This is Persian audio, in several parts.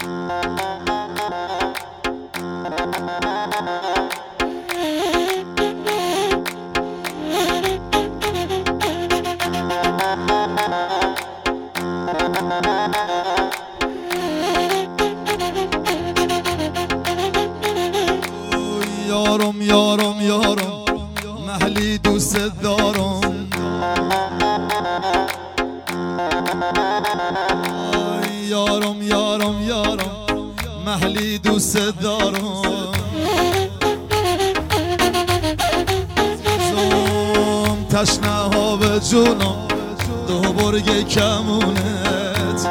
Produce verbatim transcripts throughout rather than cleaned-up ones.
یارم یارم یارم محلی دوست دارم، یارم یارم یارم محلی دوست دارم. زوم تشنه ها به جونم دو برگ کمونت،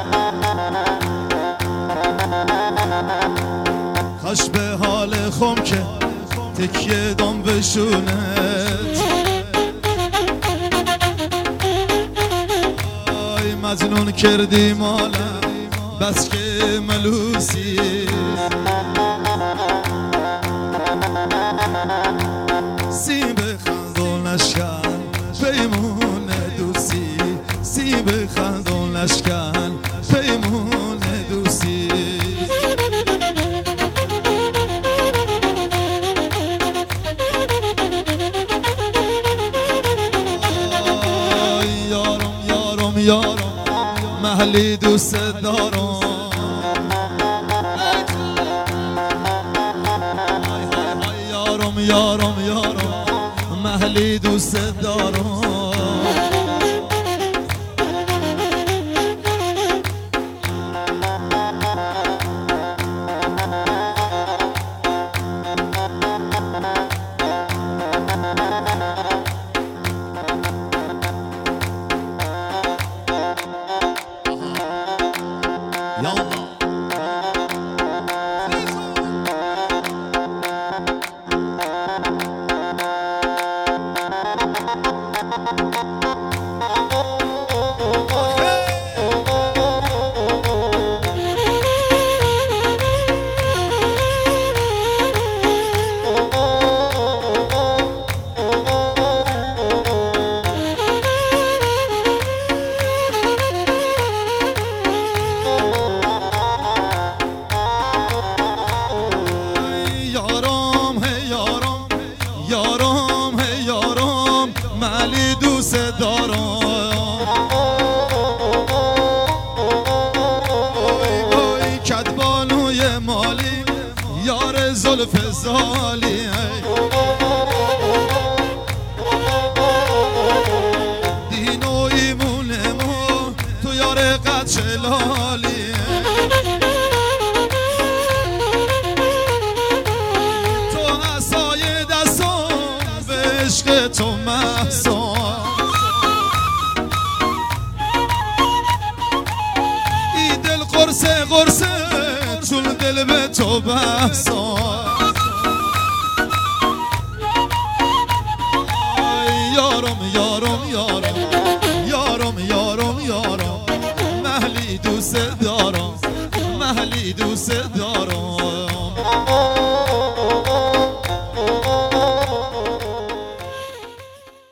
کاش به حال خم که تکیه دام بشونت. آی مجنون کردی مالم بس که ملوسی، سیم بخند و نشکن پیمون دوستی، سیم بخند و نشکن پیمون دوستی. یارم محلی دوست دارم، یارم یارم یارم محلی دوست دارم. یارم هی یارم محلی دوست دارم، اوی اوی کدبانوی مالی یار زلف زالی، دین و ایمونمو تو یار قد شلالی. عشق تو محسا ای دل قرصه قرصه چون دل به تو بحثا. یارم یارم یارم یارم یارم یارم محلی دوست دارم، محلی دوست